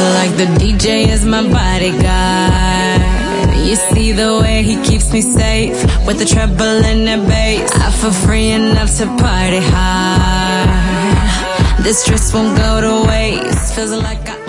like the DJ is my bodyguard. You see the way he keeps me safe with the treble and the bass. I feel free enough to party hard. This stress won't go to waste. Feels like I